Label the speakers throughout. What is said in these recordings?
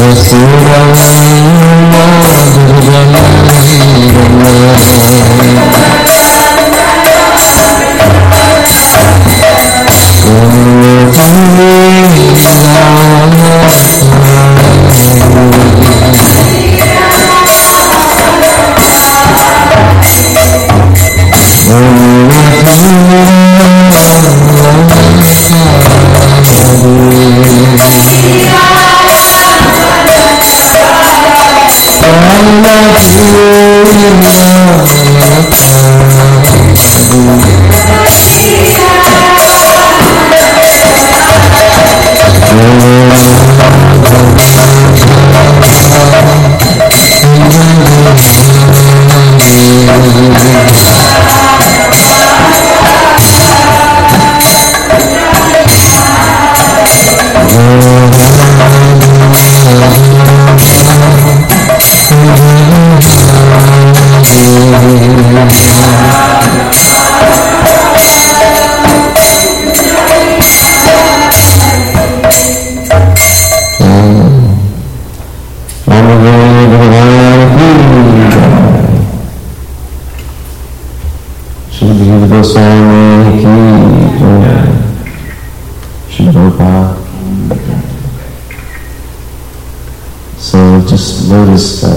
Speaker 1: So just notice that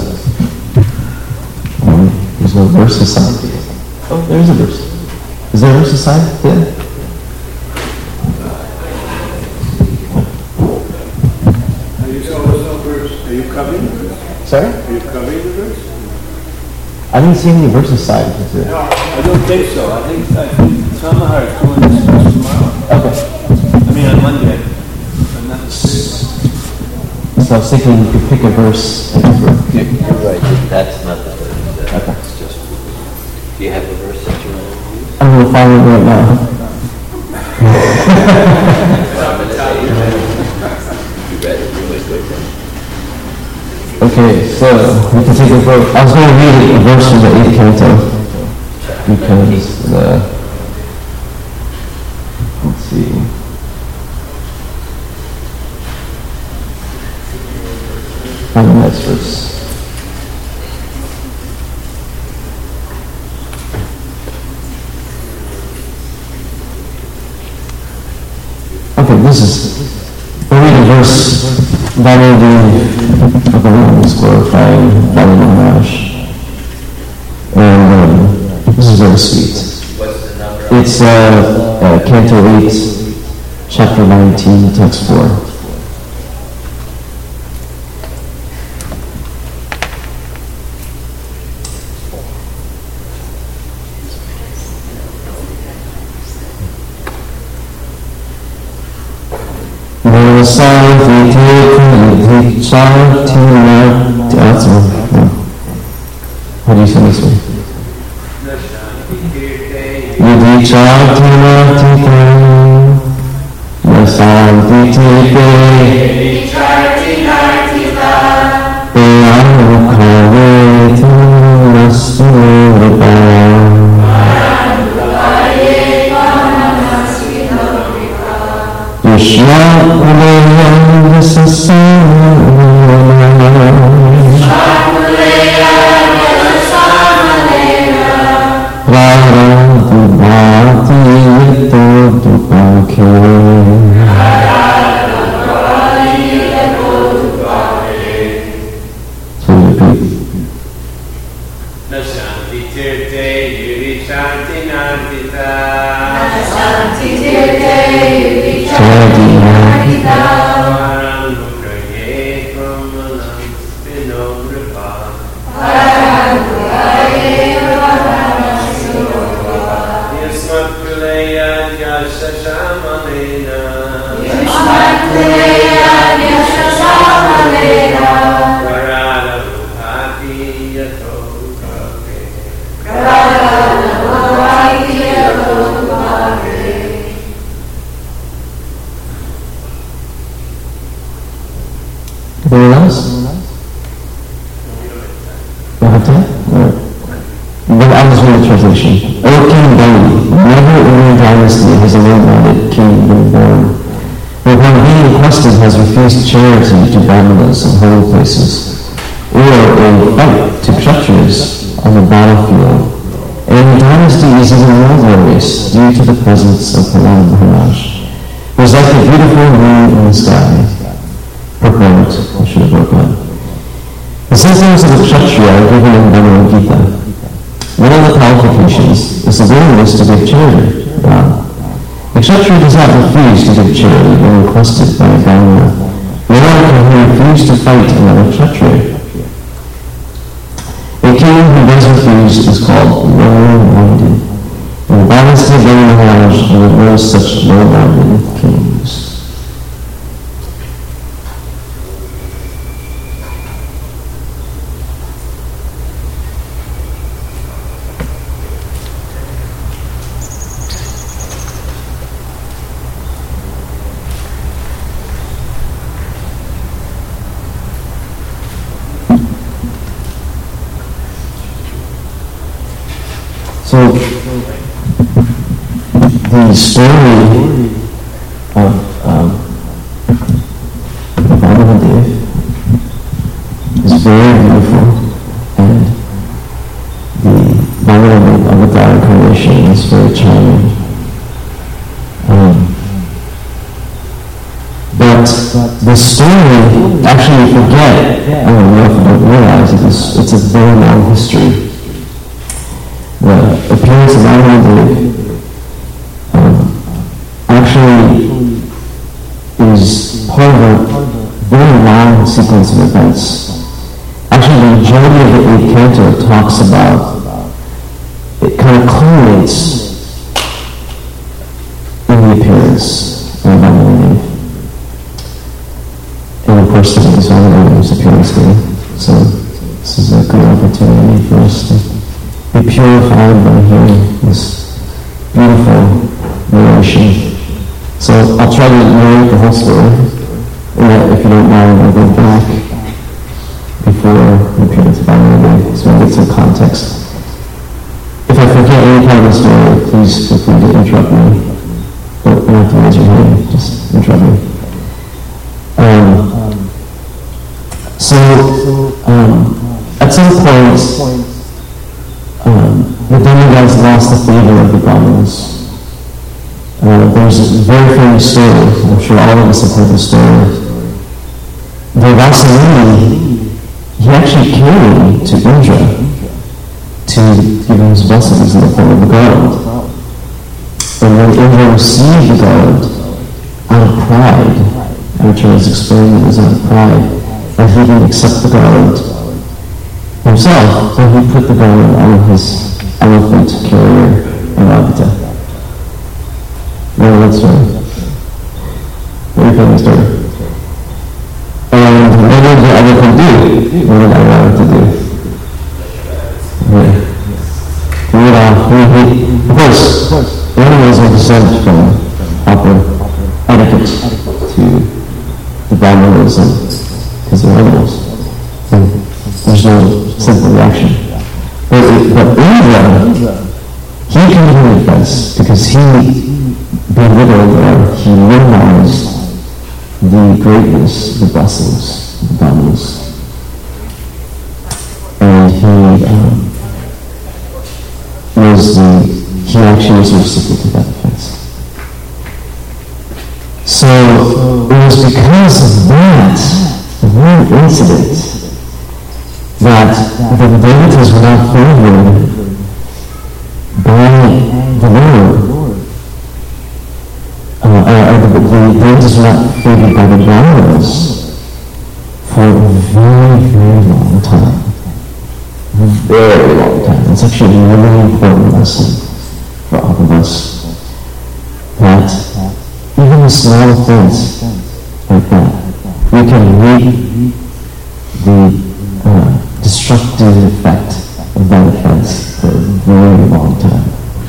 Speaker 1: there's no verse aside. Oh, there's a verse. Is there a verse aside? Yeah.
Speaker 2: Are you covering the verse?
Speaker 1: Sorry?
Speaker 2: Are you covering the verse?
Speaker 1: I didn't see any verse aside.
Speaker 2: No, I don't think so. I think Samahar is doing this tomorrow.
Speaker 1: Okay.
Speaker 2: I mean on Monday. I'm not mistaken.
Speaker 1: So I was thinking you could pick a verse.
Speaker 3: You're right, that's not the verse.
Speaker 1: Okay.
Speaker 3: It's just, do you have a verse that you want to use?
Speaker 1: I'm going to follow it right now.
Speaker 3: You read it really good then.
Speaker 1: Okay, so we can take a vote. I was going to read a verse from the 8th canto because let's see. Find the next verse. Okay, this is, we'll read a verse that will be of the Lord is glorifying Valley Maharaj. And this is very sweet.
Speaker 3: What's the number?
Speaker 1: It's Canto 8, Chapter 19, Text 4. How do you say this one? Yudhi Chartina Tita Nasanti Tite Peyamukhaveti Nasturva Krishna Kulayam Translation. O King Bali, never in your dynasty has a one-minded king been born, But when he requested has refused charity to brahmanas in holy places, or a fight to kshatriyas on the battlefield, and dynasty is even more glorious due to the presence of Prahlad Maharaj. It was like a beautiful moon in the sky. Purport, I should have wrote that. The symptoms of a kshatriya are given in Bhagavad Gita. One of the qualifications is the willingness to give charity to God. A kshatriya does not refuse to give charity when requested by a brahmana, nor can he refuse to fight another kshatriya. A king who does refuse is called low-minded. In the dynasty of Bhagavad Maharaj, there were no such low-minded kings. So, the story of Bhagavan is very beautiful, and the Bhagavan Avatar incarnation is very charming. But the story, actually you forget, I don't know if you don't realize it, it's a very long history. The appearance of Bhagavan actually is part of a very long sequence of events. Actually, the majority of the 8th canto talks about, it kind of culminates in the appearance of Bhagavan. And of course, today is Bhagava's appearance day, so this is a good opportunity for us to be purified by hearing this beautiful narration. So I'll try to narrate the whole story, and if you don't mind, I'll go back before the appearance of Bhagavan, so I'll get some context. If I forget any part of the story, please feel free to interrupt me. Don't have to raise your hand, just interrupt me. At some point, the demigods lost the favor of the brahmanas. There's a very famous story, I'm sure all of us have heard the story. The Vasamuni, he actually came to Indra to give him his blessings in the form of a garland. And when Indra received the garland, out of pride, Arjuna was explaining it was out of pride, and he didn't accept the garland himself, so he put the garland on his elephant carrier of Agata. Remember that story? Very famous story. And what did the elephant do? What did I want it to do? Of course, animals are descended from proper etiquette to the brahmanas because they're animals. And there's no simple reaction. But Indra, he came to defense because he belittled or he minimized the greatness, the blessings, the brahmanas. And he actually was the recipient of that offense. So it was because of that one incident that the devotees were not favored by the Lord. The devotees were not favored by the brahmanas for a very, very long time. Very long time. It's actually a really important lesson for all of us. That even a small offense like that, we can reap the destructive effect of that offense for a very long time.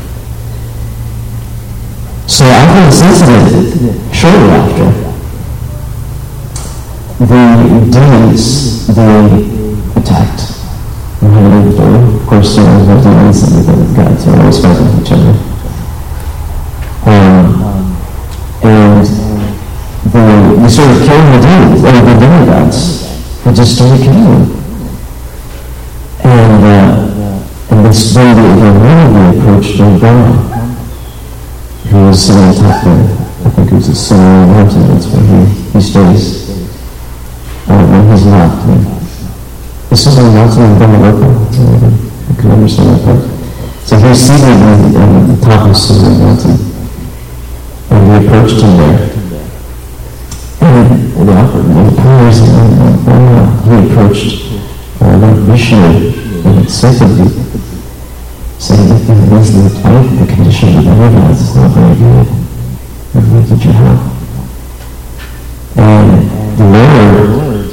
Speaker 1: So after this incident, shortly after, the demons, they attacked. Of course, there was no demons and the gods are always fighting each other. And they started killing the demons, or the demigods. They just started killing them. And this then they approached Brahma, who was sitting on top of, I think it was a Solar mountain, that's where he stays. When he's not. This is a mountain in Brahmaloka. I can understand that part. So he was seated on the top of Solar mountain, and we approached him there. And they offered many powers, and he approached Lord Vishnu unexpectedly, saying that the condition of the demigods is not very good. What did you have? And the Lord,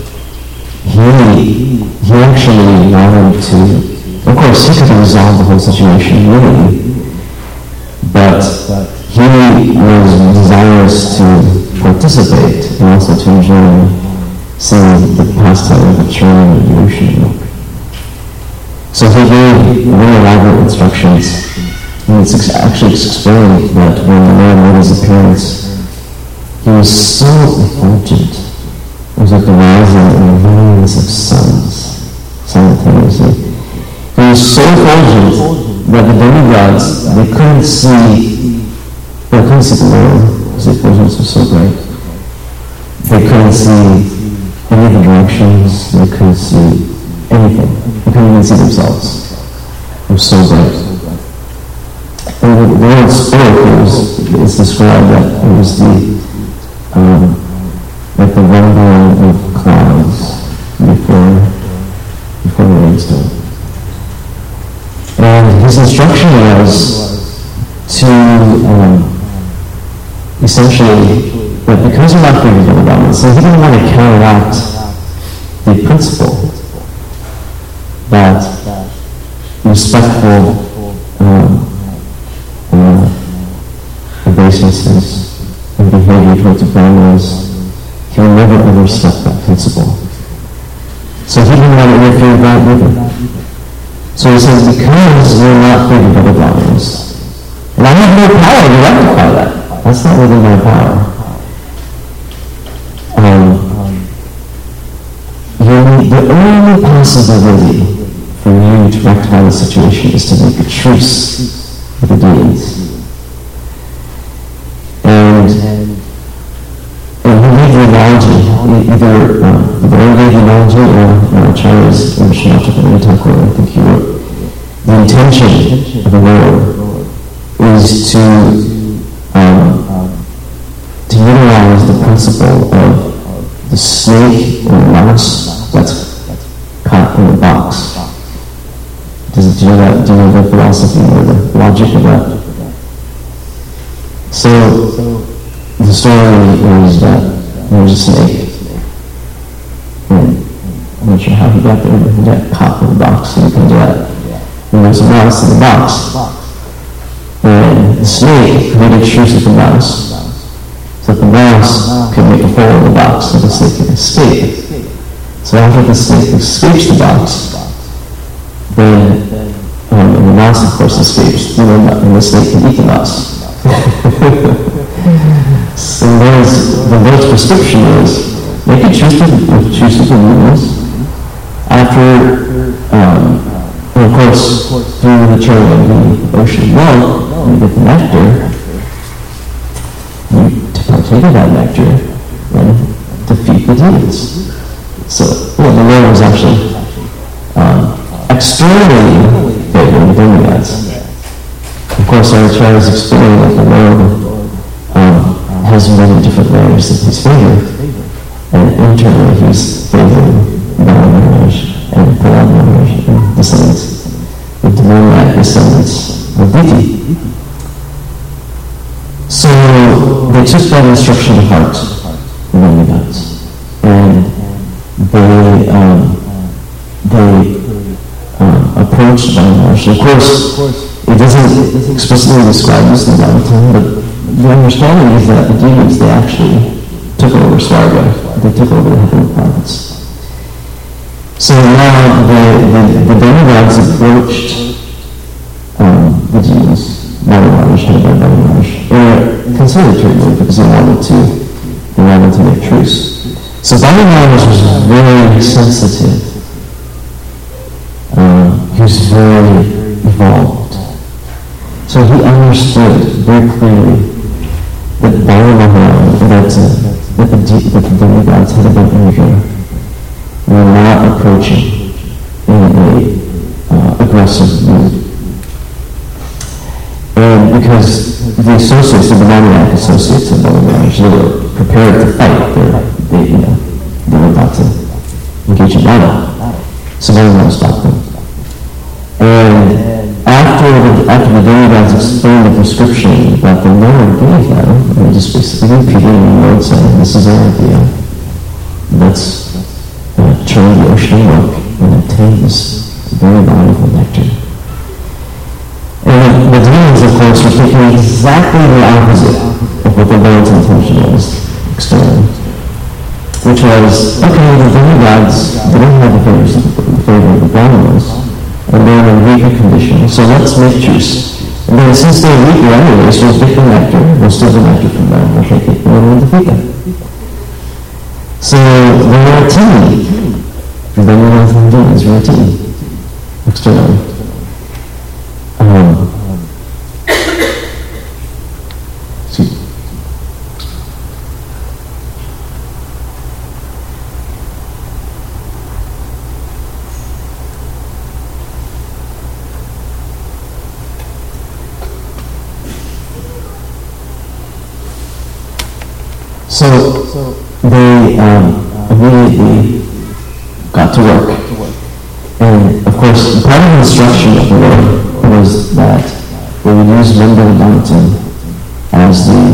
Speaker 1: he actually wanted to, of course, he could have resolved the whole situation really, but he was desirous to participate and also to enjoy seeing the pastime of the churning of the ocean. So he gave very elaborate instructions, and it's actually explained that when the Lord made his appearance, he was so effulgent. It was like the rising and millions of suns simultaneously. He was so effulgent that the demigods, they couldn't see the Lord, because the effulgence was so great. They couldn't see any of the directions, they couldn't see anything. They couldn't even see themselves. It was so bright. And the word spoke is described that it was like the rumbling of clouds before the rainstorm. And his instruction was to essentially, that because you're not thinking about it, so he didn't want to counteract the principle that respectful obeisances and behavior towards the Brahmanas, he will never ever step that principle. So he didn't want to interfere with that either. So he says, because we're not free to the Brahmanas, and I have no power to rectify that. That's not within my power. The only possibility for you to rectify the situation is to make a truce with the demons. And he gave the analogy, either the Lord gave the analogy or Acharyas in Srimad Thakur, I think he wrote, the intention of the Lord is to utilize the principle of the snake or the mouse that's caught in the box. Do you know the philosophy or the logic of that? So the story is that there's a snake. And I'm not sure how he got there, but he got caught in the box, so you can do that. And there's a mouse in the box. And the snake made a truce with the mouse, so that the mouse could make a hole in the box so the snake could escape. So after the snake escapes the box, then and the mouse of course escapes, and the snake can eat the mouse. So the Lord's prescription is, make a truce with the demons. After, and of course, through the churning of the ocean milk, you get the nectar. To partake of that nectar and defeat the demons. So, the Lord was actually externally favoring the demigods. Of course, our Acharyas explain that the Lord has many different layers of his favor, and internally he's favoring Bala Maharaj and Prahlad Maharaj and descendants, the demoniac descendants of Diti. So they took that instruction to heart, the demigods, and they approached Bala Maharaj. Of course, it doesn't explicitly describe this in the Bhagavatam, but the understanding is that the demons, they actually took over Swarga. They took over the heavenly planets. So now the demigods approached the demons, Bala Maharaj, headed by Bala Maharaj, conciliatory because they wanted to Bible to make truce. So Balimaris was very sensitive. He was very evolved. So he understood very clearly that that the demigods had about Indra were not approaching in a aggressive mood. And because the associates, the demoniac associates of Balimaris, they were prepared to fight. They were about to engage in battle. So Balimaris stopped them. And after the demigods explained the prescription that the Lord gave them, they just basically repeated the Lord saying, "This is our idea. Let's turn the ocean milk and obtain this very valuable nectar." And the demons, of course, were taking exactly the opposite of what the Lord's intention was externally, which was, okay, the demigods, they don't have the favor of the Brahmanas, and they're in a weaker condition, so let's make juice. And then since they're weaker anyway, so we'll pick the nectar, we'll steal the nectar from them, we'll take it, and we'll defeat them. So they were a team. The demigods and the demons were a team, externally. So they immediately got to work. And of course, part of the instruction of the Lord was that they would use Mandal Mountain as the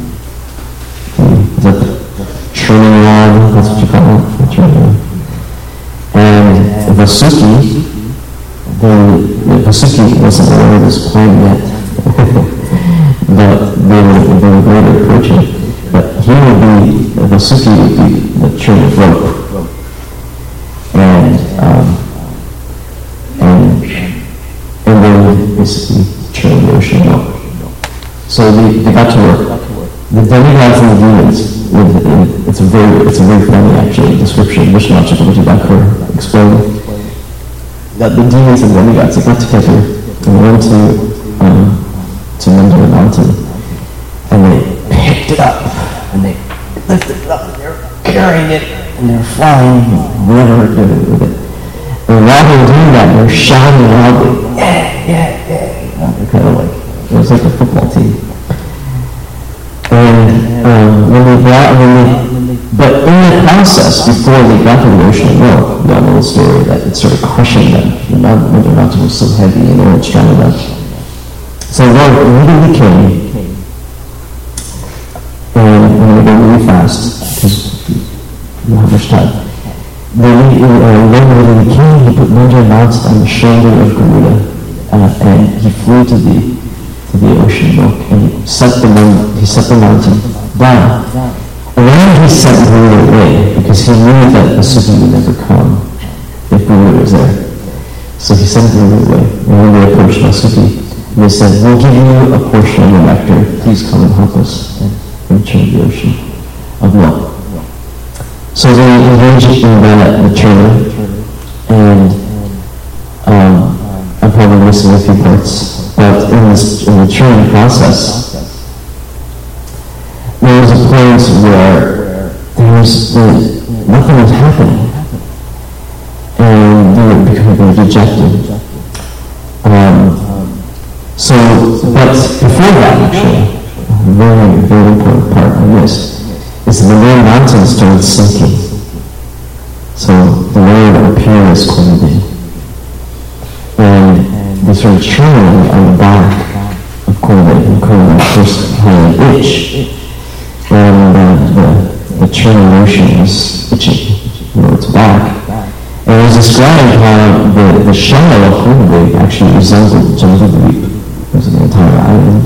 Speaker 1: churning rod, that's what you call it, the churning rod. And Vasuki, the Vasuki wasn't aware of this plan yet, but they were going to approach it. But he would be, Vasuki would be the churning rope. And then basically churn the ocean milk. So they got to work. The demigods and the demons, it's a very funny actually description. Vishnu Chakravarti Thakur explained that the demons and demigods, they got together and went to Mandala Mountain, and they picked it up and they lifted it up and they're carrying it and they're flying whatever they're doing with it. And while they're doing that, they're shouting loudly, yeah. They're kind of like, it was like a football team. And but in the process, before they got to the ocean milk, you know the story that it started crushing them. The mountain was so heavy and it stranded them. So the Lord immediately came, and I'm going to go really fast because we don't have much time. The Lord immediately came, he put Mandra Mount on the shoulder of Garuda, and he flew to the ocean milk, and he set the mountain down. And then he sent Garuda away, because he knew that Vasuki would never come if Garuda was there. So he sent Garuda away, and when they approached Vasuki, they said, "We'll give you a portion of the nectar, please come and help us and churn the ocean of milk." So they engaged in the churning, and I'm probably missing a few parts, but in the churning process, there was a point where nothing was happening, and they were becoming dejected. But before that, actually, a very, very important part of this is that the Lord Mountain started sinking. So the Lord appeared as clothing. And they started churning on the back of Corvette, and Corvette first had an itch. And the churning motion was itching its back. And it was described how the shadow of Corvette actually resembled Jambudweep. It was an entire island.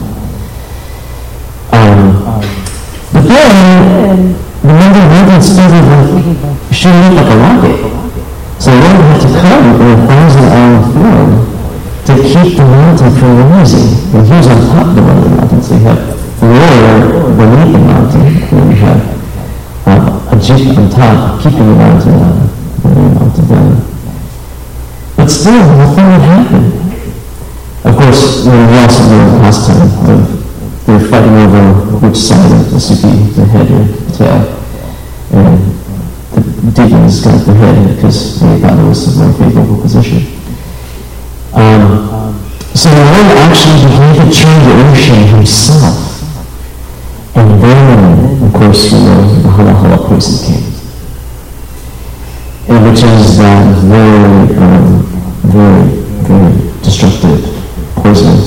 Speaker 1: But then, the Mandal Mountain started shooting up like a rocket. So the Lord had to come in a 1,000-hour form to keep the mountain from rising. And he was on top of the Mandal Mountain, so you have the Lord beneath the mountain, and then you have Ajit on top, keeping the mountain down. But still, nothing would happen. Of course, we also know last time they're fighting over which side of the Suki, the head or the tail. And the Deacons got the head because they thought it was a more favorable position. So the Lord actually began to turn the ocean himself. And then, of course, the Hala Hala poison came. And which is that very destructive poison.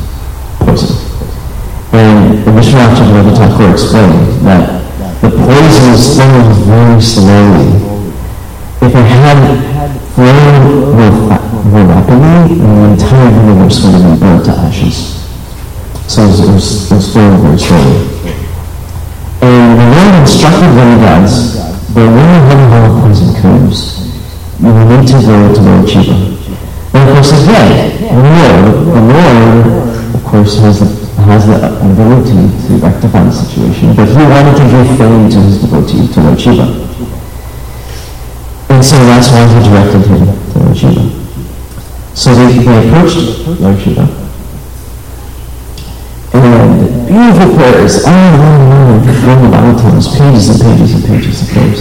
Speaker 1: And the Vishwanath Thakur explained that the poison flows very slowly. If it had flowed more rapidly, the entire universe would have been burnt to ashes. So it was flowing very slowly. And the Lord instructed the gods that when the Hala poison comes, you need to go to Lord Shiva. And of course, again, the Lord, of course, has the ability to rectify the situation, but he wanted to give fame to his devotee, to Lord Shiva. And so that's why he directed him to Lord Shiva. So they approached Lord Shiva. And beautiful prayers, on and on, from the Bible times, pages and pages and pages of prayers.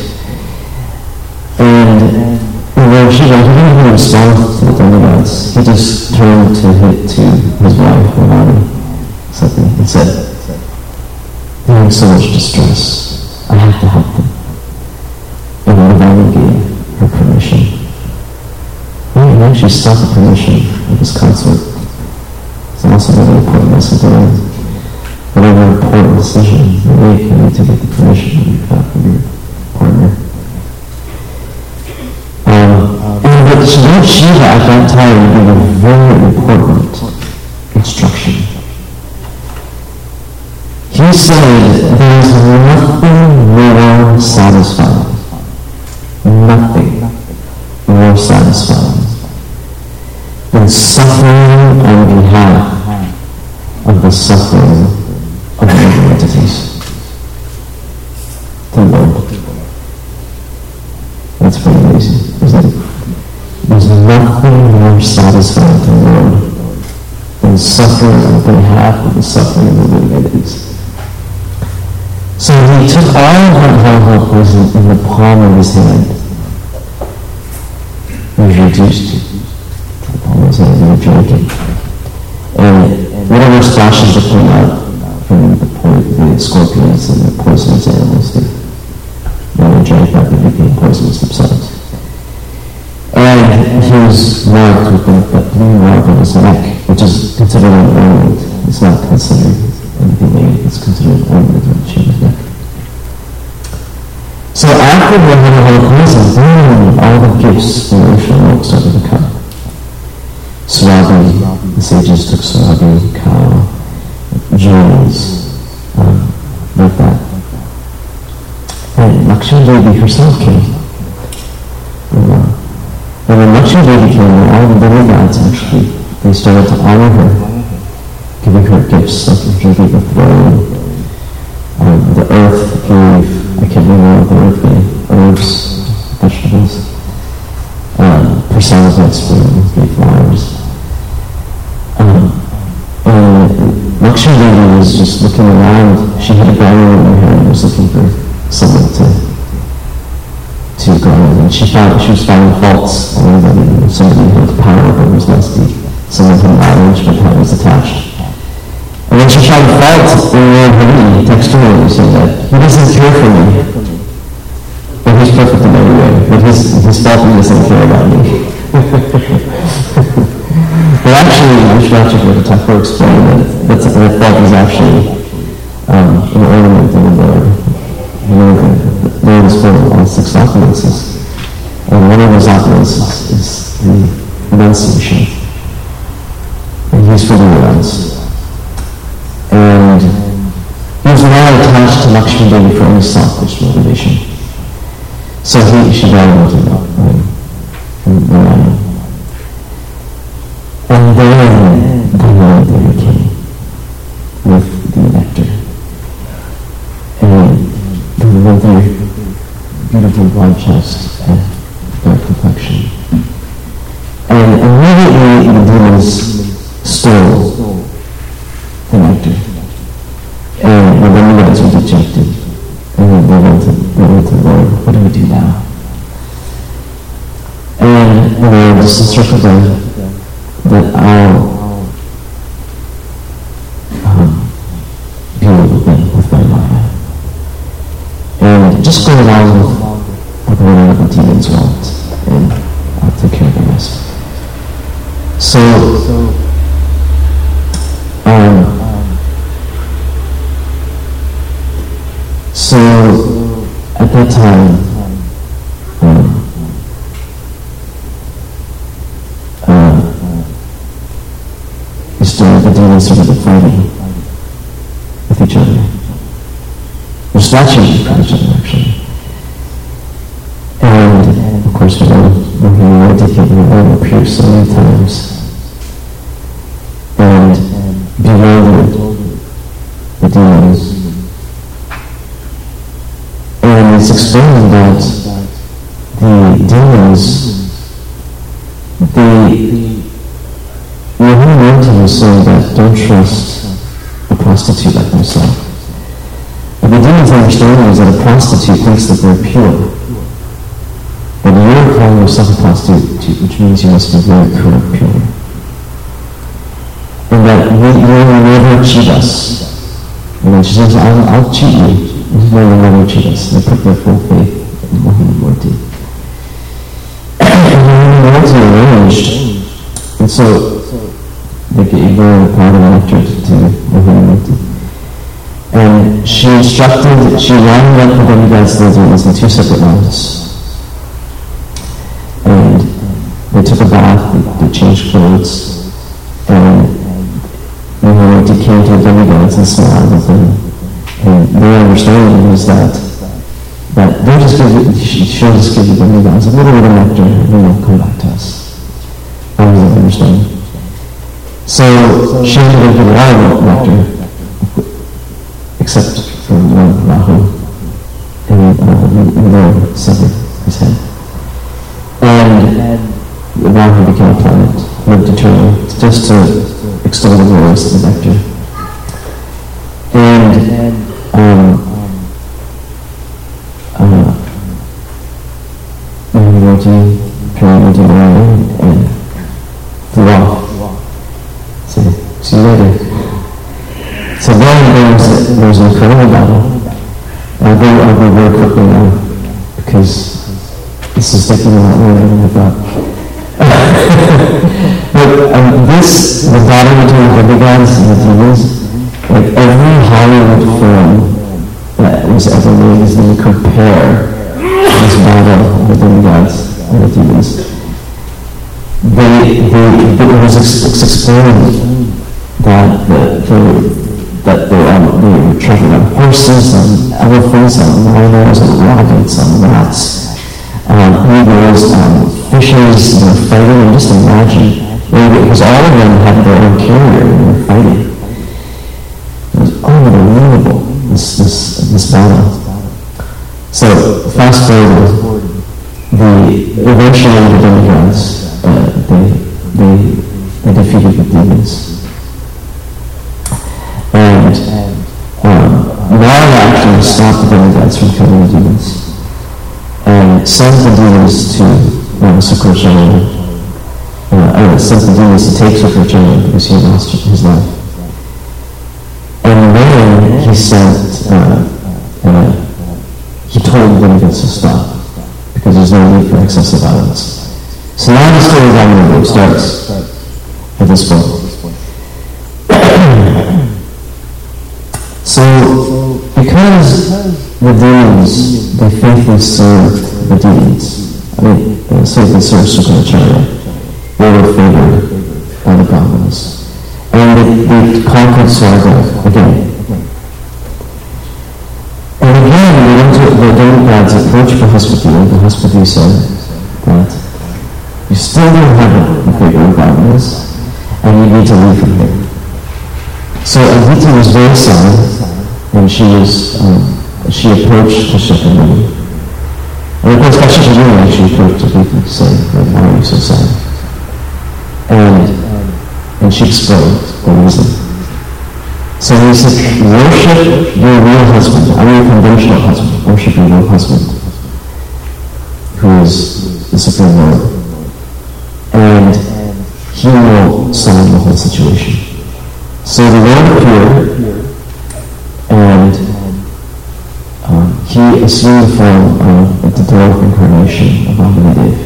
Speaker 1: And Lord Shiva, he didn't even respond to the demigods. He just turned to his wife, Ravani, and said, they're in so much distress. I have to help them. And Ravani gave her permission. And actually sought the permission of his consort. It's also a really important lesson to learn. Whatever important decision you make, you need to get the permission of your partner. But Lord Shiva at that time gave a very important instruction. He said, there is nothing more satisfying, nothing more satisfying than suffering on behalf of the suffering of living entities. The Lord. That's pretty amazing, isn't it? There's nothing more satisfying to the Lord than suffering on behalf of the suffering of the living entities. So he took all of that poison in the palm of his hand. He was reduced to the palm of his hand and drinking. And whatever splashes that came out from the scorpions and the poisonous animals, they drank that and became poisonous themselves. And he was marked with that blue mark on his neck, which is considered an ornament. It's not considered anything made, it's considered an ornament on Shiva's neck. So after the Hala poison, boom, all the gifts from the ocean milk started to come. Swabi, the sages took Swabi, cow, jewels, like that. And Lakshmi Devi herself came. And when Lakshmi Devi came, all the demigods actually, they started to honor her, giving her gifts, like she gave the throne, the earth gave, I can't remember what the earth gave, herbs, vegetables, personified spoons, gave flowers. And Lakshmi Devi was just looking around. She had a garland in her hand and was looking for someone to garland. And she was finding faults in everybody. Somebody who had power but was lusty. Someone had knowledge but had was attached. And when she found faults in Lord Hari, textually said that he doesn't care for me. But he's perfect in every way. But his fault he doesn't care about me. But actually, Vishwanath Thakur explained that fault is actually an ornament of the Lord. The Lord is full of all 6 opulences. And one of those opulences is the renunciation. And he's fully renounced. And he was not attached to Lakshmi Devi for any selfish motivation. So she died with him. And then the Lord Devi came with the nectar. And the Lord Devi and broad chest and dark complexion. And immediately the demons stole the nectar. And the demigods were dejected. And they went to the Lord, what do we do now? And the Lord just instructed them that I'll deal with them with my Maya. And just go along with what the demons want, and I'll take care of the rest. So at that time, the demons started fighting with each other. They're snatching from each other, actually. And, of course, when he eradicated the Lord appeared so many times and bewildered the demons. And it's explained that the demons, Mahamurti was saying that don't trust a prostitute like myself. But the demon's understanding is that a prostitute thinks that they're pure. But you're calling yourself a prostitute, which means you must be very pure. And that you will never cheat us. And she says, I'll cheat you. You will never cheat us. They put their full faith in Mahamurti. And Mahamurti arranged. And so they gave her a part of nectar to Mahamurti. And she lined up the demigods and demons in two separate lines. And they took a bath, they changed clothes, and Mahamurti came to the demigods and smiled at them. And their understanding was that she'll just give the demigods a little bit of nectar and then they'll come back to us. That was their understanding. So she ended up with a lot of nectar, except for one Rahu, and the Lord severed his head. And Rahu became a planet, lived eternally, just to extol the glories of the nectar. And Mahamurti turned into the lion and flew off. So, see you later. So then there's an incredible battle. I'll go very quickly now, because this is taking a lot longer than I thought. But the battle between the demigods and the demons, like every Hollywood film that was ever made is going to compare this battle of the demigods and the demons. It was explained that they were traveling on horses, on elephants, on rhinos, on rabbits, on rats, eagles, fishes, fighting, and just imagine. Because all of them had their own carrier and they were fighting. It was unbelievable, this battle. So, fast forward, eventually the demigods, they defeated the demons. And Nara actually stopped the demigods from killing the demons and sent the demons to Sukracharya. Sent the demons to take Sukracharya because he lost his life. And then he told the demigods to stop because there's no need for excessive violence. So now the story of Ramanuja starts at this point. So, because the demons, they faithfully served the demons, they served Sukracharya, they were favored by the Brahmanas. And they conquered Swarga again. And again, the demigods approached Brihaspati, and Brihaspati said that you still don't have the favor of Brahmanas, and you need to leave from here. So Aditi was very sad, and she approached Kashyapa Muni, And of course, Kashyapa actually approached the people to say, why are you so sad? And she explained the reason. So he said, worship your real husband, not your conventional husband. Worship your real husband, who is the Supreme Lord. And he will solve the whole situation. So the Lord appeared, and he assumed the form of the dwarf incarnation of Vamanadev.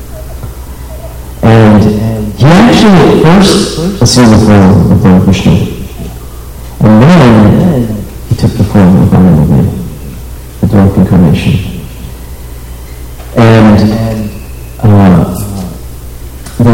Speaker 1: And he actually at first assumed the form of Lord Vishnu. And then he took the form of Vamanadev, the dwarf incarnation. And they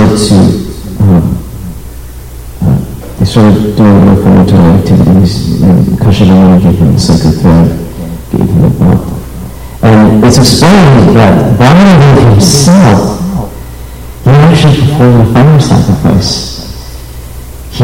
Speaker 1: started doing reformatory activities, and Kashyapa gave him the sacred thread, gave him the book. And it's explained that Vamanadev himself, he actually performed a fire sacrifice. He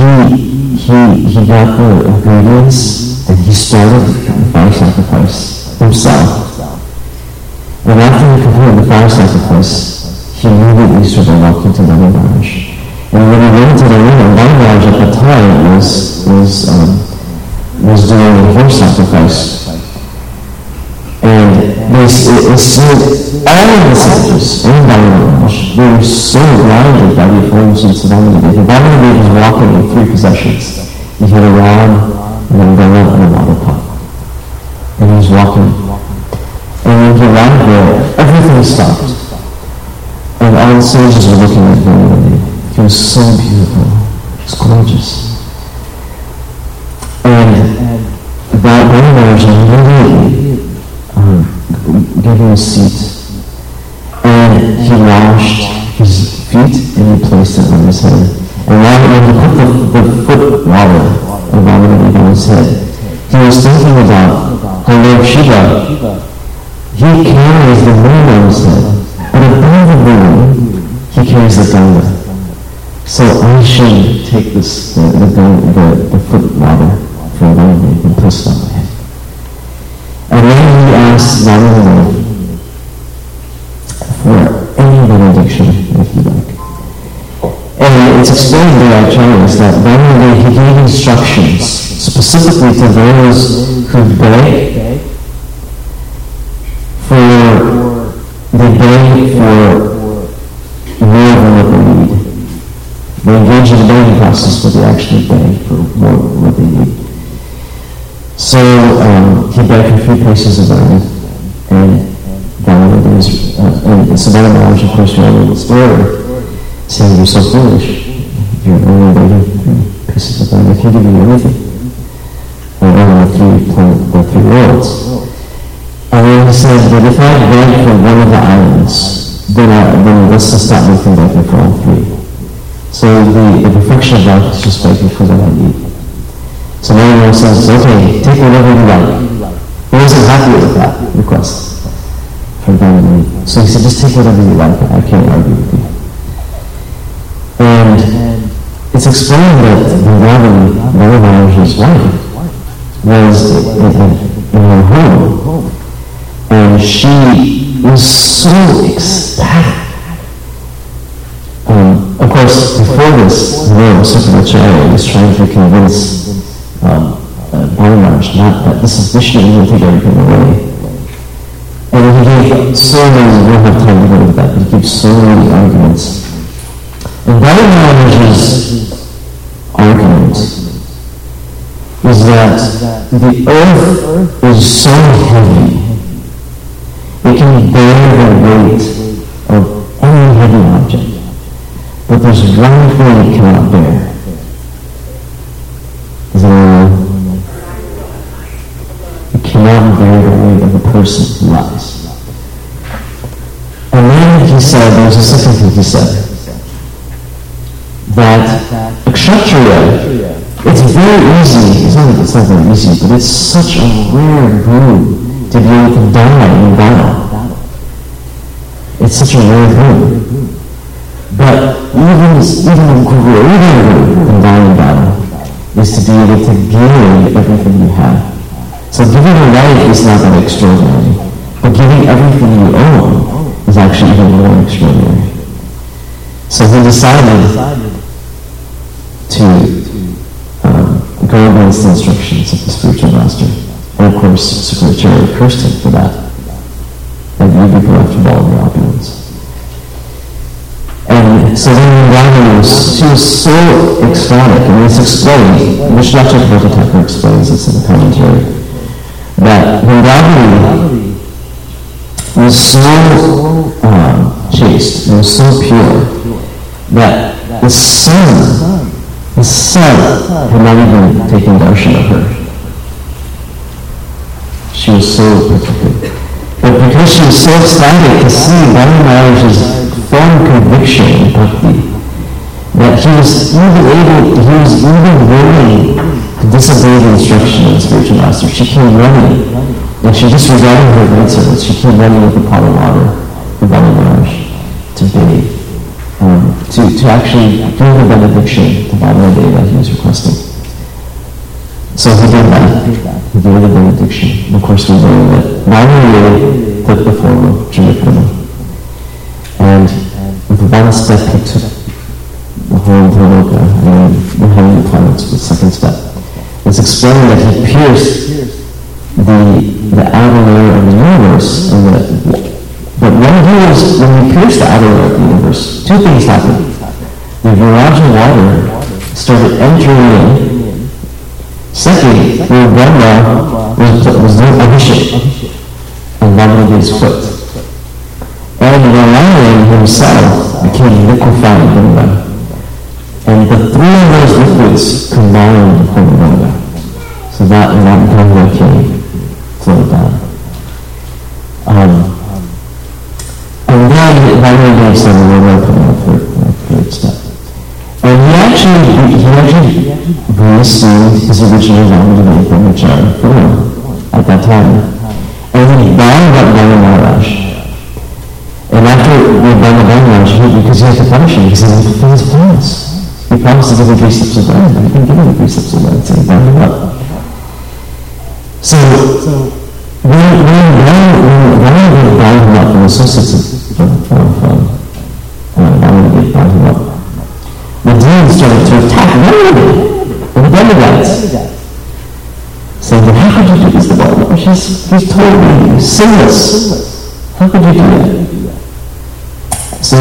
Speaker 1: got the ingredients and he started the fire sacrifice himself. And after he completed the fire sacrifice, he immediately started walking to Nanda Maharaj. And when he went to the room, Nanda Maharaj at that time was doing a horse sacrifice. And they said, all of the sisters in Bangladesh, they were so blinded by the effulgence of Vamanadev. Vamanadev was walking with three possessions. He had a rod, an umbrella, and a water pot. And he was walking. And when he arrived there, everything stopped. And all the sages were looking at Vamanadev. He was so beautiful. He was gorgeous. And that Maharaj immediately gave him a seat, and he washed his feet and he placed it on his head. And when he put the foot water of Vamanadev on his head, he was thinking about how Lord Shiva, he carries the moon on his head, but above the moon, he carries the Ganga. So I should take this, the foot water from Vamanadev and place it on my head. And then he asked Vamanadev for any benediction that he liked. And it's explained by Acharyas that Vamanadev, he gave instructions specifically to those who beg for more than what they need. They engage in the begging process, but they actually beg for more than what they need. So he begged for 3 places of land, and Siddhartha Maharaj, of course, ran in the store, saying, "You're so foolish. You're only begging 3 pieces of land. I can't give you anything. Or the 3 worlds." And then he said, "But if I beg for one of the islands, then let's just stop me from begging for all 3. So the perfection of life is just begging for what I need." So Maharaj says, "Okay, take whatever you like." He wasn't happy with that request from Vamanadev. So he said, "Just take whatever you like. I can't argue with you." And it's explained that Vrindavan, Maharaj's wife, was in her home, and she was so ecstatic. Of course, before this, Sukracharya was trying to convince Maharaj not that this is Vishnu, he will take everything away. And he gave so many, we don't have time to go into that, but he gave so many arguments. And Maharaj's argument is that the earth is so heavy, it can bear the weight of any heavy object. But there's one thing it cannot bear. Is that it cannot bear the weight of a person who lies. And then he said, there's a second thing he said, that a kshatriya, it's very easy, it's not very easy, but it's such a rare boon to be able to die in battle. It's such a rare boon. But even a greater boon in dying in battle is to be able to give everything you have. So giving your life is not that extraordinary. But but giving everything you own is actually even more extraordinary. So he decided to go against the instructions of the spiritual master. And of course, Sukracharya cursed him for that. And you be bereft of all your opulence. And so then she was so ecstatic, and it's explained, Vishnu Chakravarti explains this in the commentary, that Vrindavan was so chaste, and was so pure, that the sun had not even taken darshan of her. She was so perfect. But because she was so ecstatic to see Bali Maharaj's firm conviction in bhakti, that he was even willing to disobey the instruction of the spiritual master. She came running, and she disregarded her maid servants. She came running with a pot of water for Bali Maharaj to bathe, to actually give the benediction to Bali that he was requesting. So he did that. He gave the benediction. And of course we know that Bali took the form of Janakrama. And with one step he took the whole Dhaloka, and the heavenly planets with the second step. It's explained that he pierced the outer layer of the universe, but when he pierced the outer layer of the universe, two things happened. The Viraja water started entering in. Secondly, where Brahma was doing Abhishek on Brahmadevi's foot. And Narayan himself became liquefied in Ganga. And the three of those liquids combined from Ganga. So that Ganga came flowed down. And then Brahmadev said, we're going to the third step. And he actually received his original Brahmadev Brahmacharya form at that time. And he bound up Bali Maharaj. And after we bound up Bali Maharaj, because he had to punish him, because he didn't fulfill his promise. He promised to give him 3 steps of land, but he didn't give him 3 steps of land, so he bound him up. So when Brahmadev bound him up, and the associates of Brahmadev bound him up, the demons started to attack Brahmadev and the demigods, saying, but how could you do this to Brahma? He's totally sinless. How could you do that? So,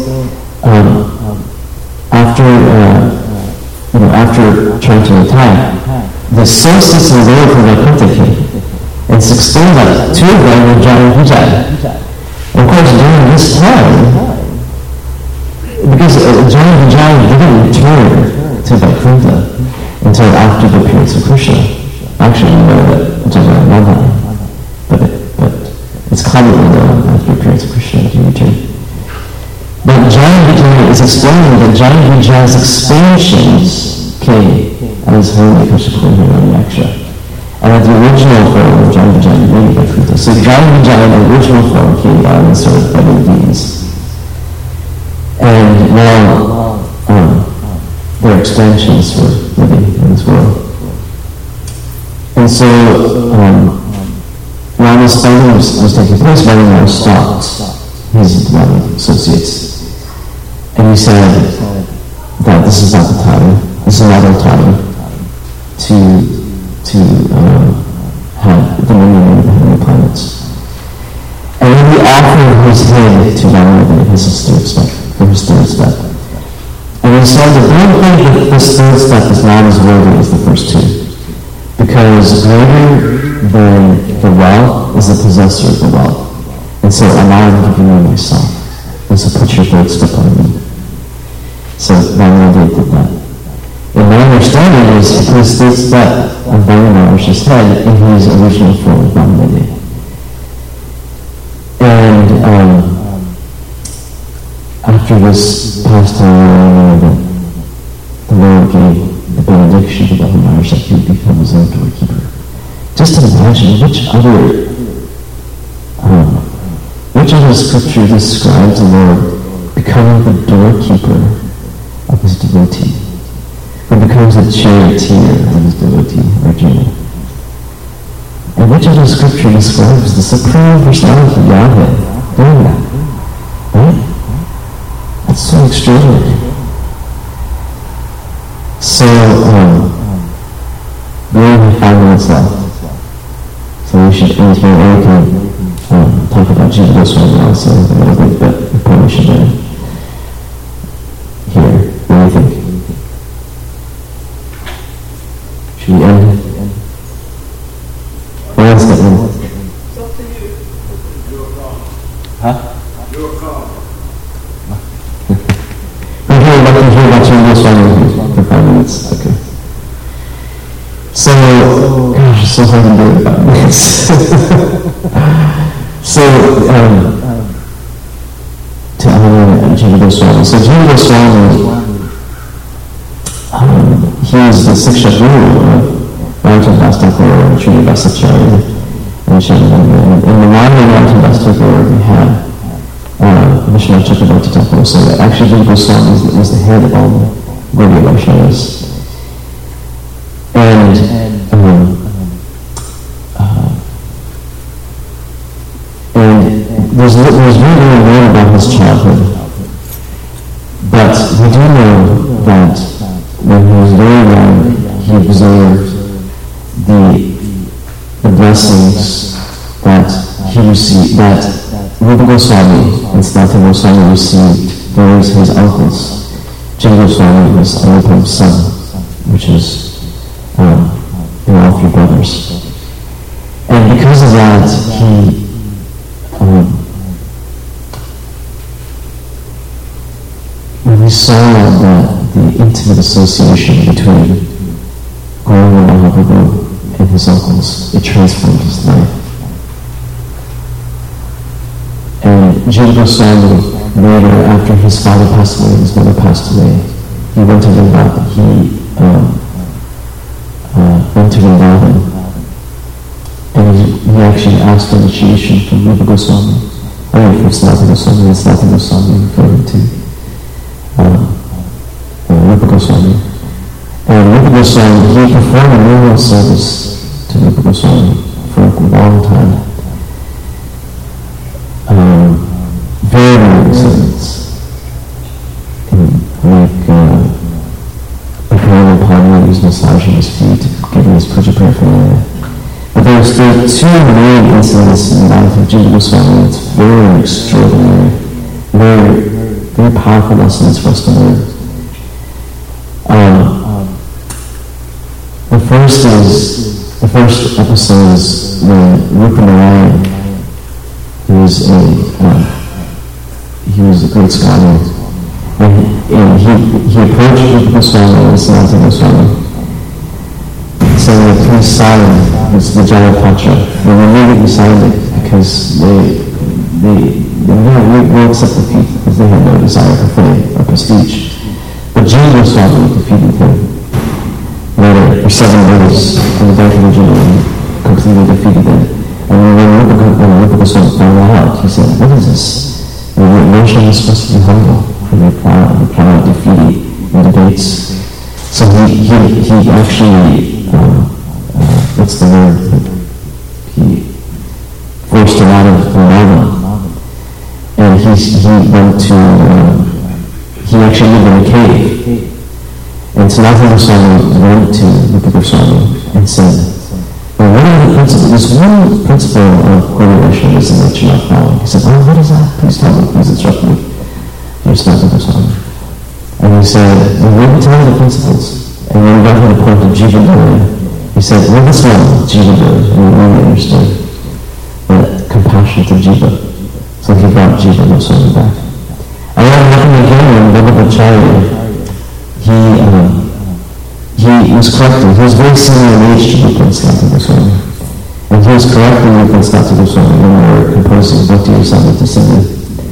Speaker 1: after trying to attack, the associates of Lord from Vaikuntha came. And it's explained that 2 of them were Jaya and Vijaya. And of course, during this time, because Jaya and Vijaya didn't return to Vaikuntha until after the appearance of Krishna. Actually, we know that Jaya and Radha, but it's commonly known after the appearance of Krishna that he returned. But Jaya and Vijaya is explaining that Jaya and Vijaya's expansions came as holy Krishna Yaksha. And at the original form of Jaya and Vijaya remained Vaikuntha. So Jaya and Vijaya in the original form came down and served by the deities. And now their expansions were living in this world. And so while this fighting was taking place, Bali stopped his demonic associates. And he said that this is not the time, this is not our time to have dominion over the heavenly planets. And then he offered his head to Brahmadev, his third step. And he said that don't think that this third step is not as worthy as the first 2. Because greater than the wealth is the possessor of the wealth. And so I'm giving you myself. And so put your third step on me. So Brahmadev did that. And my understanding is because third step of Bali Maharaj's head in his original form of Brahmadev. And after this pastime, the Lord gave the benediction to Bali Maharaj that he would become his own doorkeeper. Just imagine which other scripture describes the Lord becoming the doorkeeper of his devotee, or becomes a charioteer of his devotee, Arjuna. And which other scripture describes the supreme personality of Yahweh doing that? Right? That's so extraordinary. So, we only have 5 minutes left. So we should end here, and we can talk about Jiva Goswami also a little bit, but we probably should end here. What do you think? Should we end? Or else get in?
Speaker 4: It's up to you. Your call.
Speaker 2: Huh?
Speaker 4: Your call.
Speaker 1: We're here about Jiva Goswami for 5 minutes. Okay. So, gosh, it's so hard to do it about this. So, to honor Jiva Goswami. So Jiva Goswami, he is the Siksha Guru of Bhagavad Thakur and Srinivas Acharya and Shankaracharya. In the modern Bhagavad Thakur, we have Vishwanath Chakravarti Thakur. So actually Jiva Goswami is the head of all the Gaudiya Vaishnavas. And there's really no known about his childhood, but we do know that when he was very young, he observed the blessings that he received, that Rupa Goswami and Sanatana Goswami received through his uncles. Jiva Goswami was Anupam's son, which is all 3 brothers. And because of that, we saw the intimate association between Gauranga Mahaprabhu and his uncles. It transformed his life. And Jiva Goswami, later, after his father passed away, his mother passed away, he went to Vrindavan. Went to Vrindavan, and he actually asked initiation from Rupa Goswami, from Sanatana Goswami, and Sanatana Goswami referring to Rupa Goswami. And Rupa Goswami, he performed a memorial service to Rupa Goswami for a long time. Very, very excellent. He was massaging his feet, giving his puja paraphernalia. But there's 2 main incidents in the life of Jiva Goswami. It's very extraordinary, very, very powerful lessons for us to learn. The first episode is when Rupa Narayan, he was a great scholar. And he approached Rupa Goswami and Sanatana Goswami, saying, please sign the Jayapatra. They immediately signed it because they won't accept defeat because they had no desire for fame or prestige. But Jiva Goswami defeated him later for 7 years on the back of the Jiva, and completely defeated him. And when Rupa Goswami found out, he said, what is this? Moshe is supposed to be humble. And they apply defeat in debates. So he actually, what's the word? He forced him out of Vrindavan. And he actually lived in a cave. And Sanatana Goswami went to Rupa Goswami and said, well, what are the principles? There's one principle of Gaudiya Vaishnavism that you're not following. He said, what is that? Please tell me, please instruct me. And he said, well, let me tell you the principles. And when we got to the point of Jiva Guru, he said, well, this one, Jiva Guru, and we really understood the compassion to Jiva. So he brought Jiva Goswami back. And then happened again when Vallabhacharya, he was correcting. He was very similar in age to Rupa and Sanatana Goswami. And he was correcting Rupa and Sanatana Goswami when they were composing Bhakti Rasamrita Sindhu.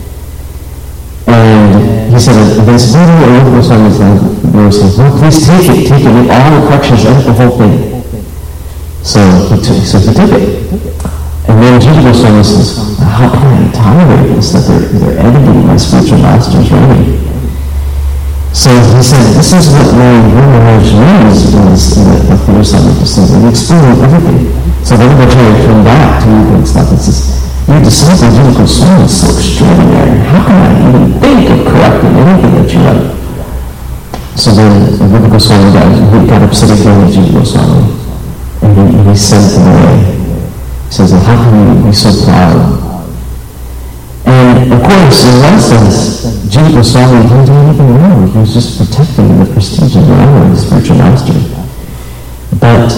Speaker 1: And he said, there's really a Rupa Goswami said, no, please take it, with all the corrections, edit the whole thing. So he took it. And then Jiva Goswami says, how can I tolerate this, that they're editing my spiritual master's writing? So he said, this is what my Guru Maharaj means in the Bhakti Rasamrita Sindhu. He explained everything. So then Rinpoche came back to Rupa and stuff and says, your disciple Jiva Goswami is so extraordinary. How can I even think of correcting anything that you write? So then Rupa Goswami got upset again with Jiva Goswami, and he sent him away. He says, how can you be so proud? And of course, in one sense, Jiva Goswami didn't do anything wrong. He was just protecting the prestige and honor of the spiritual master. But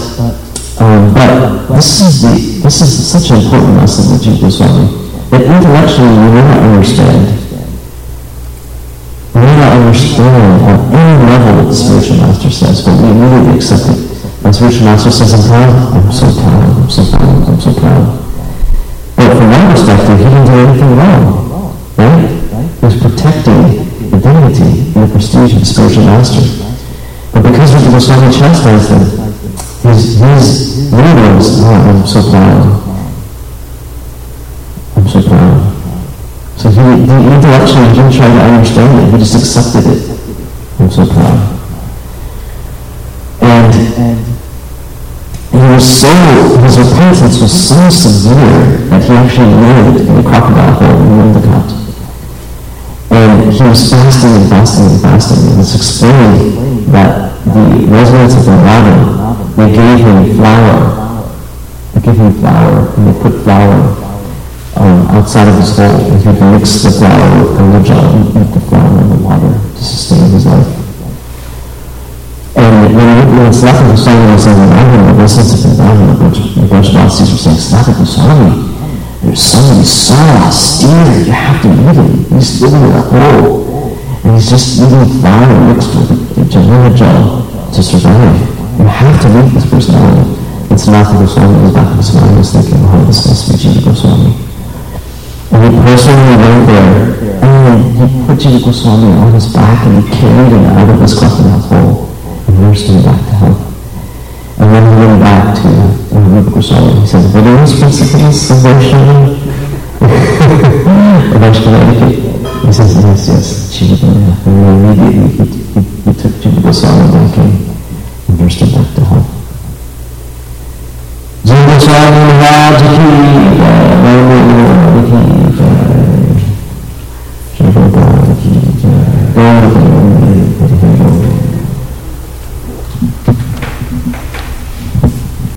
Speaker 1: this is such an important lesson with Jiva Goswami that intellectually we may not understand. We may not understand on any level what the spiritual master says, but we immediately accept it. My spiritual master says, I'm proud, I'm so proud, I'm so proud, I'm so proud. But from my perspective, he didn't do anything wrong, right? He was protecting the dignity and the prestige of the spiritual master. But because Jiva Goswami chastised him, his word was, I'm so proud. I'm so proud. So he intellectually didn't try to understand it, he just accepted it. I'm so proud. And his repentance was so severe that he actually lived in a crocodile hole in Nandakot. And he was fasting and fasting and fasting, and it's explained that the residents of the water, they gave him flour. They gave him flour, and they put flour outside of his hole, and he would mix the flour with Ganga and eat the flour in the water to sustain his life. And when Sanatana Goswami was in Vrindavan, the residents of Vrindavan, the Brajavasis were saying, Sanatana Goswami, there's somebody so austere, you have to meet him. He's living in a hole, and he's just eating flour mixed with the Jananaja to survive. You have to meet this personality. And Sanatana Goswami was back in his mind, was thinking, oh, this must be Jiva Goswami. And he personally went there, and he put Jiva Goswami on his back, and he carried him out of his crocodile hole. Nursed him back to health. And then he went back to Rupa Goswami. He says, what are those principles of Vaishnava? Vaishnava etiquette? He says, yes, Jiva. And immediately